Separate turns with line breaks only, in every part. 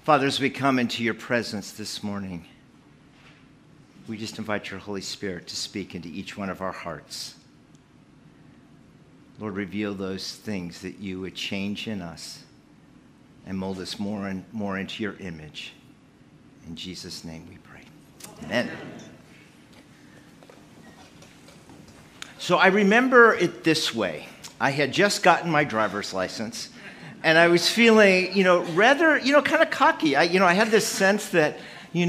Father, as we come into your presence this morning, we just invite your Holy Spirit to speak into each one of our hearts. Lord, reveal those things that you would change in us and mold us more and more into your image. In Jesus' name we pray. Amen. So I remember it this way. I had just gotten my driver's license, and I was feeling, rather, kind of cocky. I had this sense that,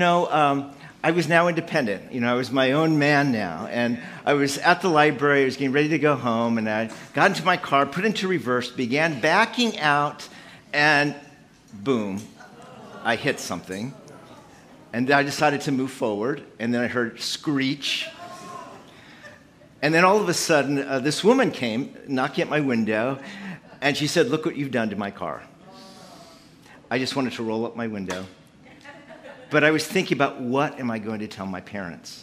I was now independent. I was my own man now. And I was at the library. I was getting ready to go home. And I got into my car, put it into reverse, began backing out, and boom, I hit something. And I decided to move forward. And then I heard screech. And then all of a sudden, this woman came, knocking at my window. And she said, "Look what you've done to my car." I just wanted to roll up my window. But I was thinking about, what am I going to tell my parents?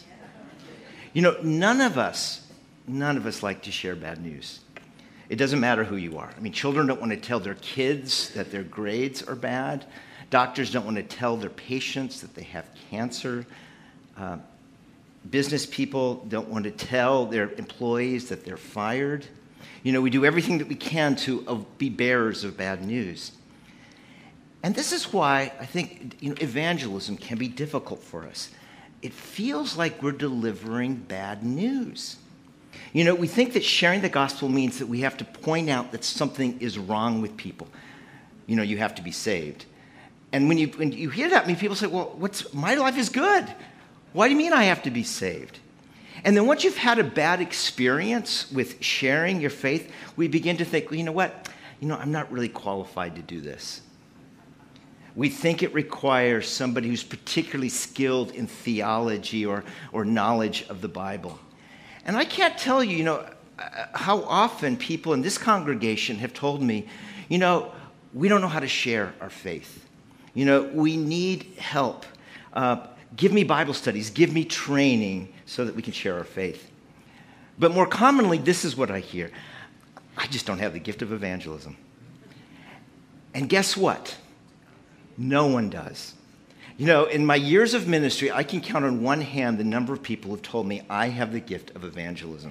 None of us like to share bad news. It doesn't matter who you are. Children don't want to tell their kids that their grades are bad. Doctors don't want to tell their patients that they have cancer. Business people don't want to tell their employees that they're fired. We do everything that we can to be bearers of bad news. And this is why I think evangelism can be difficult for us. It feels like we're delivering bad news. We think that sharing the gospel means that we have to point out that something is wrong with people. You have to be saved. And when you hear that, people say, "Well, my life is good. Why do you mean I have to be saved?" And then once you've had a bad experience with sharing your faith, we begin to think, "Well, you know what? I'm not really qualified to do this." We think it requires somebody who's particularly skilled in theology or knowledge of the Bible. And I can't tell you, how often people in this congregation have told me, we don't know how to share our faith. We need help. Give me Bible studies, give me training so that we can share our faith. But more commonly, this is what I hear. "I just don't have the gift of evangelism." And guess what? No one does. In my years of ministry, I can count on one hand the number of people who've told me I have the gift of evangelism.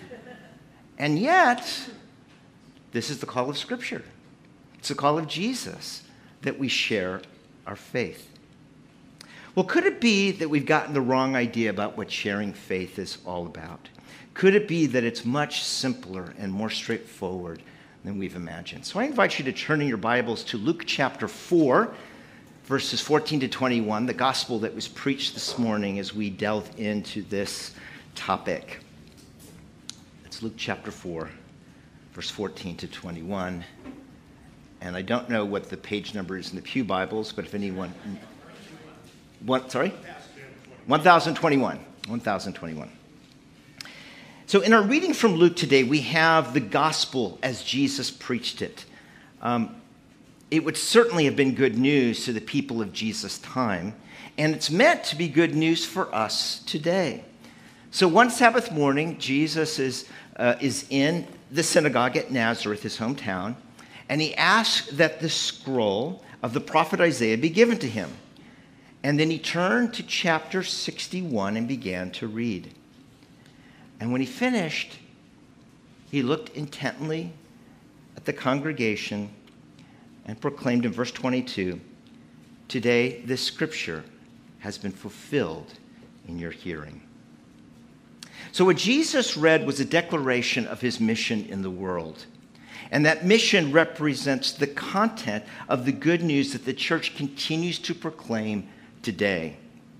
And yet, this is the call of Scripture. It's the call of Jesus that we share our faith. Well, could it be that we've gotten the wrong idea about what sharing faith is all about? Could it be that it's much simpler and more straightforward than we've imagined? So I invite you to turn in your Bibles to Luke chapter 4, verses 14 to 21, the gospel that was preached this morning as we delve into this topic. It's Luke chapter 4, verse 14 to 21. And I don't know what the page number is in the Pew Bibles, but if anyone... What? Sorry? 1021. 1021. So in our reading from Luke today, we have the gospel as Jesus preached it. It would certainly have been good news to the people of Jesus' time, and it's meant to be good news for us today. So one Sabbath morning, Jesus is in the synagogue at Nazareth, his hometown, and he asks that the scroll of the prophet Isaiah be given to him. And then he turned to chapter 61 and began to read. And when he finished, he looked intently at the congregation and proclaimed in verse 22, "Today this scripture has been fulfilled in your hearing." So what Jesus read was a declaration of his mission in the world. And that mission represents the content of the good news that the church continues to proclaim today.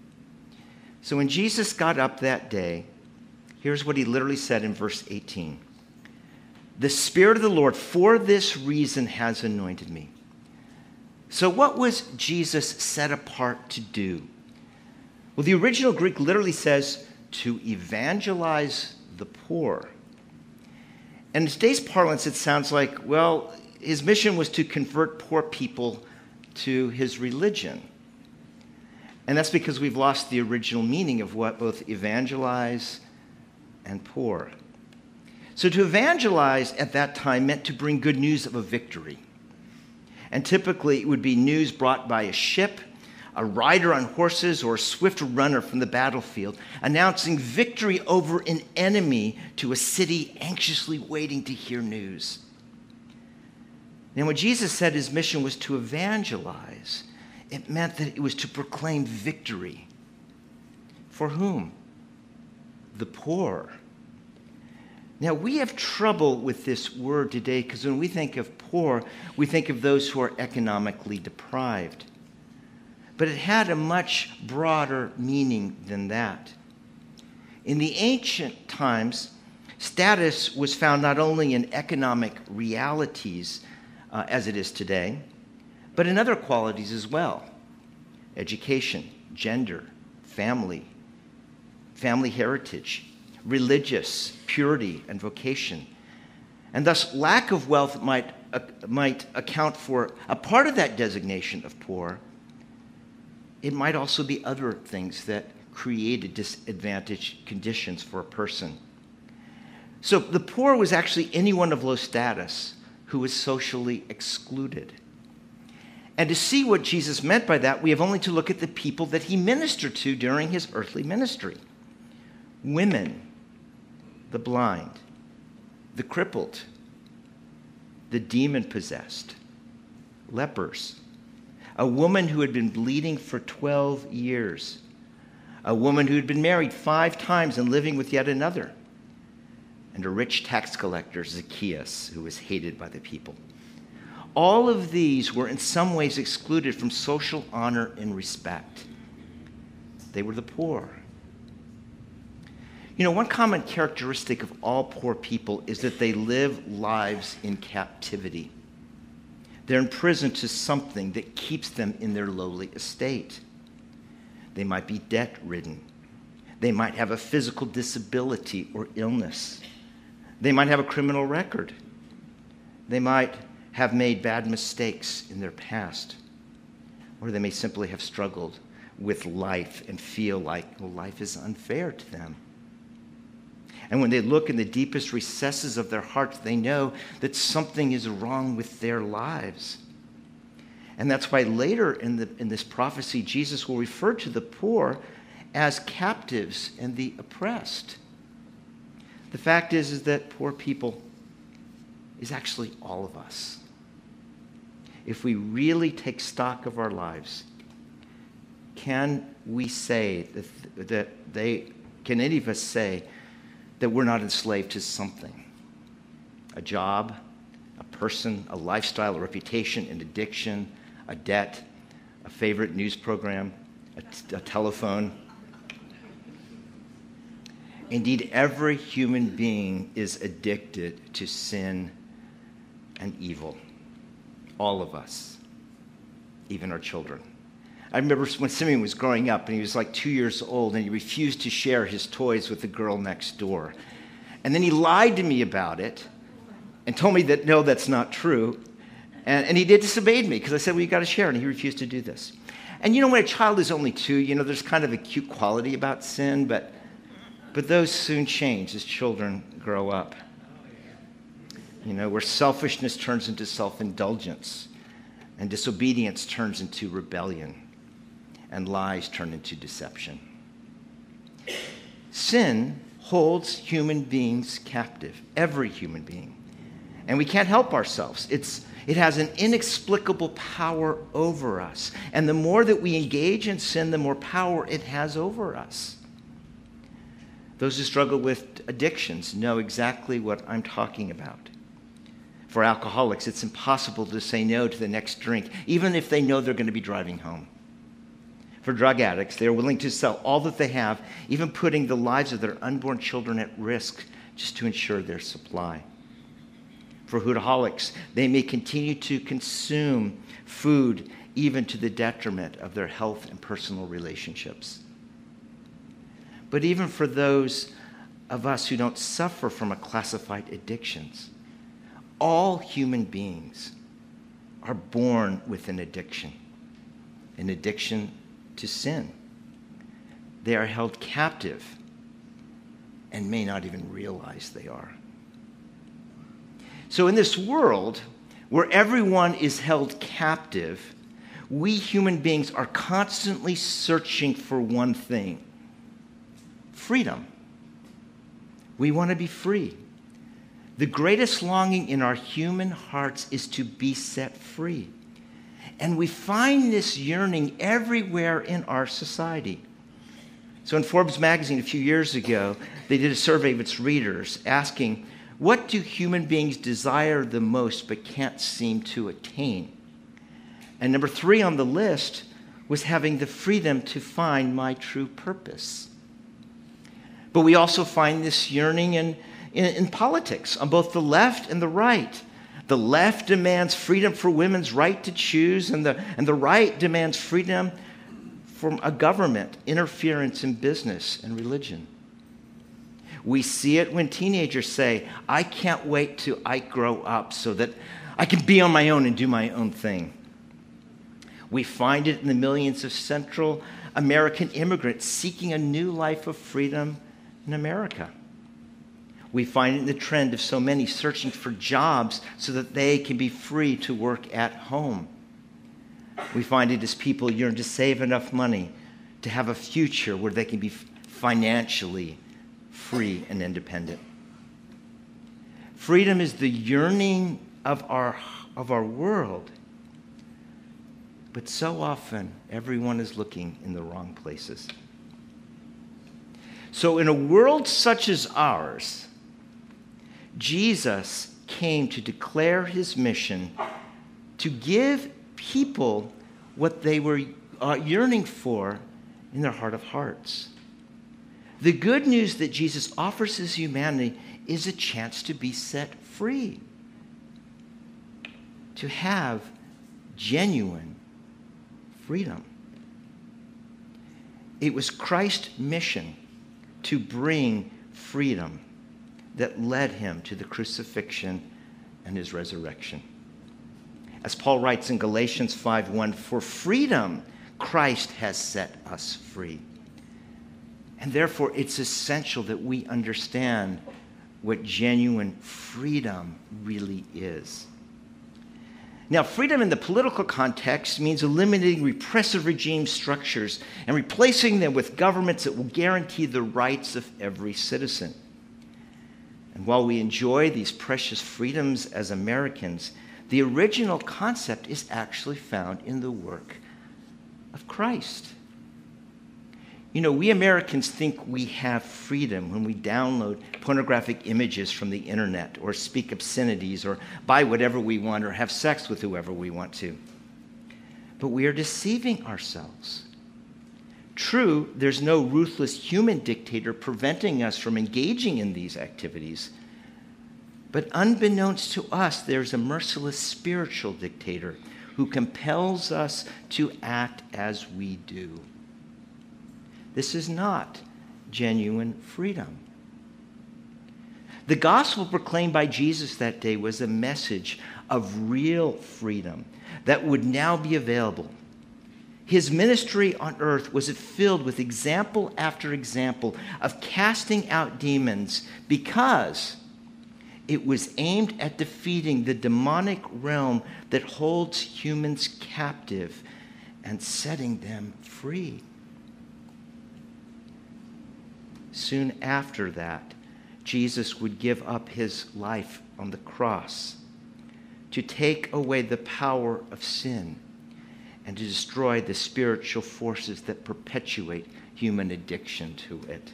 So when Jesus got up that day, here's what he literally said in verse 18. "The Spirit of the Lord for this reason has anointed me." So what was Jesus set apart to do? Well, the original Greek literally says to evangelize the poor. And in today's parlance, it sounds like, well, his mission was to convert poor people to his religion. And that's because we've lost the original meaning of what both evangelize and poor. So to evangelize at that time meant to bring good news of a victory. And typically it would be news brought by a ship, a rider on horses, or a swift runner from the battlefield, announcing victory over an enemy to a city anxiously waiting to hear news. Now, when Jesus said his mission was to evangelize, it meant that it was to proclaim victory. For whom? The poor. Now, we have trouble with this word today because when we think of poor, we think of those who are economically deprived. But it had a much broader meaning than that. In the ancient times, status was found not only in economic realities, as it is today, but in other qualities as well. Education, gender, family heritage, religious purity and vocation. And thus, lack of wealth might account for a part of that designation of poor. It might also be other things that created disadvantaged conditions for a person. So the poor was actually anyone of low status who was socially excluded. And to see what Jesus meant by that, we have only to look at the people that he ministered to during his earthly ministry. Women, the blind, the crippled, the demon-possessed, lepers, a woman who had been bleeding for 12 years, a woman who had been married 5 times and living with yet another, and a rich tax collector, Zacchaeus, who was hated by the people. All of these were in some ways excluded from social honor and respect. They were the poor. You know, one common characteristic of all poor people is that they live lives in captivity. They're imprisoned to something that keeps them in their lowly estate. They might be debt-ridden. They might have a physical disability or illness. They might have a criminal record. They might have made bad mistakes in their past. Or they may simply have struggled with life and feel like, well, life is unfair to them. And when they look in the deepest recesses of their hearts, they know that something is wrong with their lives. And that's why later in this prophecy, Jesus will refer to the poor as captives and the oppressed. The fact is that poor people is actually all of us. If we really take stock of our lives, can we say can any of us say that we're not enslaved to something? A job, a person, a lifestyle, a reputation, an addiction, a debt, a favorite news program, a telephone. Indeed, every human being is addicted to sin and evil. All of us, even our children. I remember when Simeon was growing up and he was like 2 years old and he refused to share his toys with the girl next door. And then he lied to me about it and told me that, no, that's not true. And he disobeyed me because I said, well, you got to share. And he refused to do this. And you know, when a child is only 2, there's kind of a cute quality about sin, but those soon change as children grow up. Where selfishness turns into self-indulgence and disobedience turns into rebellion and lies turn into deception. Sin holds human beings captive, every human being. And we can't help ourselves. It has an inexplicable power over us. And the more that we engage in sin, the more power it has over us. Those who struggle with addictions know exactly what I'm talking about. For alcoholics, it's impossible to say no to the next drink, even if they know they're going to be driving home. For drug addicts, they are willing to sell all that they have, even putting the lives of their unborn children at risk just to ensure their supply. For hoodaholics, they may continue to consume food even to the detriment of their health and personal relationships. But even for those of us who don't suffer from a classified addictions, all human beings are born with an addiction to sin. They are held captive and may not even realize they are. So in this world, where everyone is held captive, we human beings are constantly searching for one thing: freedom. We want to be free. The greatest longing in our human hearts is to be set free. And we find this yearning everywhere in our society. So in Forbes magazine a few years ago, they did a survey of its readers asking, what do human beings desire the most but can't seem to attain? And number 3 on the list was having the freedom to find my true purpose. But we also find this yearning in politics on both the left and the right. The left demands freedom for women's right to choose, and the right demands freedom from a government interference in business and religion. We see it when teenagers say, I can't wait till I grow up so that I can be on my own and do my own thing. We find it in the millions of Central American immigrants seeking a new life of freedom in America. We find it in the trend of so many searching for jobs so that they can be free to work at home. We find it as people yearn to save enough money to have a future where they can be financially free and independent. Freedom is the yearning of our world. But so often, everyone is looking in the wrong places. So in a world such as ours, Jesus came to declare his mission to give people what they were yearning for in their heart of hearts. The good news that Jesus offers his humanity is a chance to be set free, to have genuine freedom. It was Christ's mission to bring freedom that led him to the crucifixion and his resurrection. As Paul writes in Galatians 5:1, for freedom Christ has set us free. And therefore it's essential that we understand what genuine freedom really is. Now, freedom in the political context means eliminating repressive regime structures and replacing them with governments that will guarantee the rights of every citizen. And while we enjoy these precious freedoms as Americans, the original concept is actually found in the work of Christ. You know, we Americans think we have freedom when we download pornographic images from the internet or speak obscenities or buy whatever we want or have sex with whoever we want to. But we are deceiving ourselves. True, there's no ruthless human dictator preventing us from engaging in these activities. But unbeknownst to us, there's a merciless spiritual dictator who compels us to act as we do. This is not genuine freedom. The gospel proclaimed by Jesus that day was a message of real freedom that would now be available. His ministry on earth was filled with example after example of casting out demons because it was aimed at defeating the demonic realm that holds humans captive and setting them free. Soon after that, Jesus would give up his life on the cross to take away the power of sin and to destroy the spiritual forces that perpetuate human addiction to it.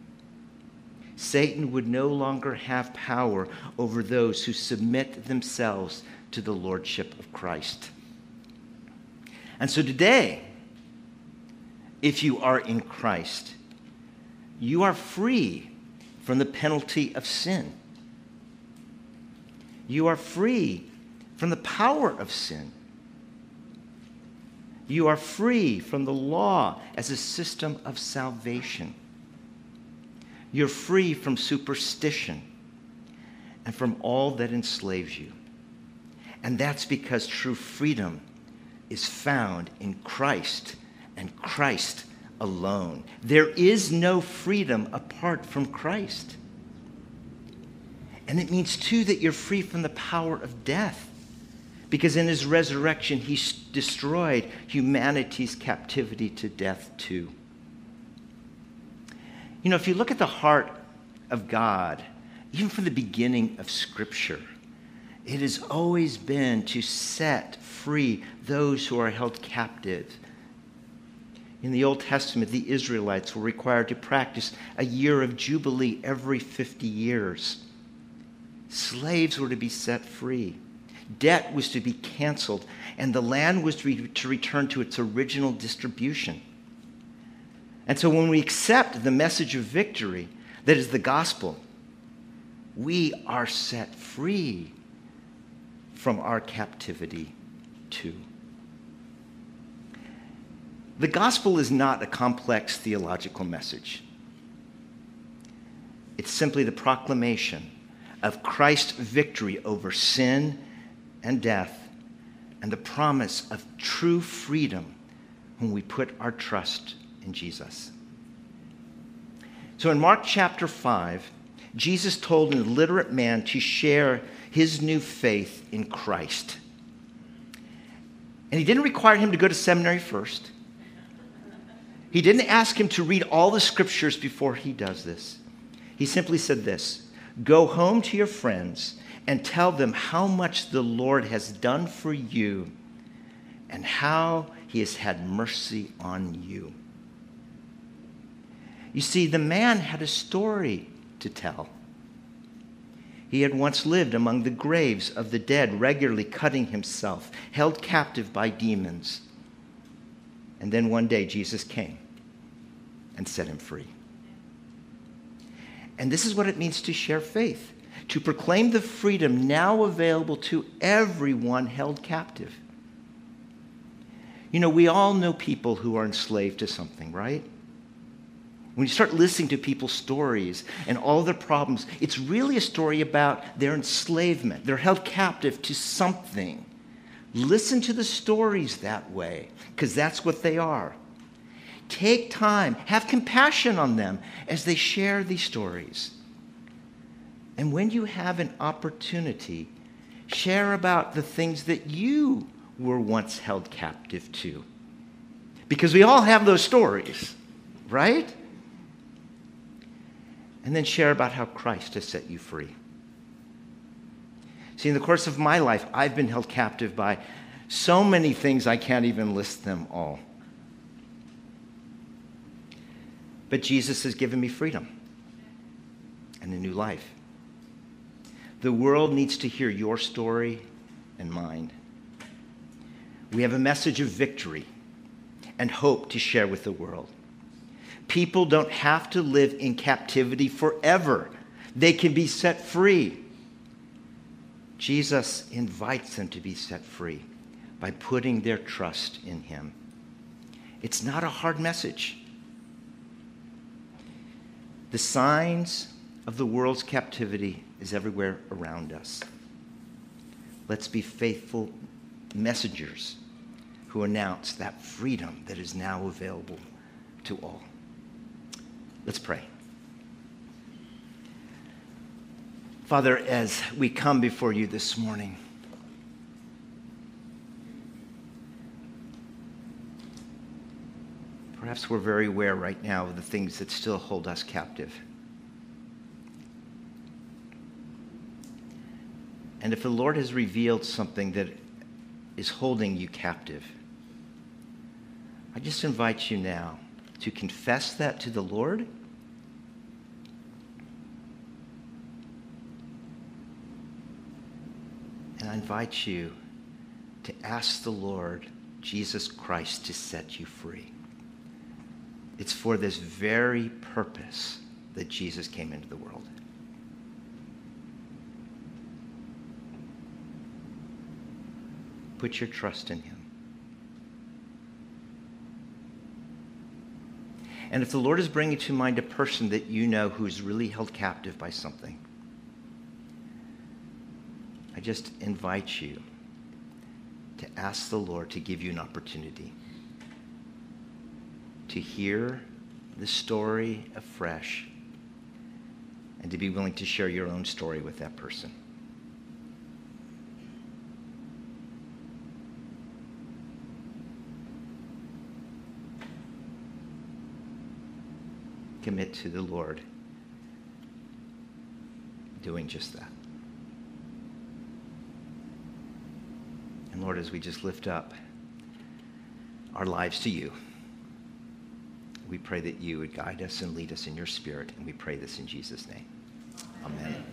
Satan would no longer have power over those who submit themselves to the lordship of Christ. And so today, if you are in Christ, you are free from the penalty of sin. You are free from the power of sin. You are free from the law as a system of salvation. You're free from superstition and from all that enslaves you. And that's because true freedom is found in Christ and Christ alone. There is no freedom apart from Christ. And it means, too, that you're free from the power of death. because in his resurrection, he destroyed humanity's captivity to death too. You know, if you look at the heart of God, even from the beginning of Scripture, it has always been to set free those who are held captive. In the Old Testament, the Israelites were required to practice a year of Jubilee every 50 years. Slaves were to be set free. Debt was to be canceled, and the land was to return to its original distribution. And so when we accept the message of victory, that is the gospel, we are set free from our captivity too. The gospel is not a complex theological message. It's simply the proclamation of Christ's victory over sin and death and the promise of true freedom when we put our trust in Jesus. So in Mark chapter 5, Jesus told an illiterate man to share his new faith in Christ. And he didn't require him to go to seminary first. He didn't ask him to read all the scriptures before he does this. He simply said this: go home to your friends and tell them how much the Lord has done for you and how he has had mercy on you. You see, the man had a story to tell. He had once lived among the graves of the dead, regularly cutting himself, held captive by demons. And then one day Jesus came and set him free. And this is what it means to share faith, to proclaim the freedom now available to everyone held captive. You know, we all know people who are enslaved to something, right? When you start listening to people's stories and all their problems, it's really a story about their enslavement. They're held captive to something. Listen to the stories that way, because that's what they are. Take time, have compassion on them as they share these stories. And when you have an opportunity, share about the things that you were once held captive to. Because we all have those stories, right? And then share about how Christ has set you free. See, in the course of my life, I've been held captive by so many things I can't even list them all. But Jesus has given me freedom and a new life. The world needs to hear your story and mine. We have a message of victory and hope to share with the world. People don't have to live in captivity forever. They can be set free. Jesus invites them to be set free by putting their trust in him. It's not a hard message. The signs of the world's captivity is everywhere around us. Let's be faithful messengers who announce that freedom that is now available to all. Let's pray. Father, as we come before you this morning, perhaps we're very aware right now of the things that still hold us captive. And if the Lord has revealed something that is holding you captive, I just invite you now to confess that to the Lord. And I invite you to ask the Lord Jesus Christ to set you free. It's for this very purpose that Jesus came into the world. Put your trust in him. And if the Lord is bringing to mind a person that you know who's really held captive by something, I just invite you to ask the Lord to give you an opportunity to hear the story afresh and to be willing to share your own story with that person. commit to the Lord doing just that. And Lord, as we just lift up our lives to you, we pray that you would guide us and lead us in your Spirit, and we pray this in Jesus' name. Amen.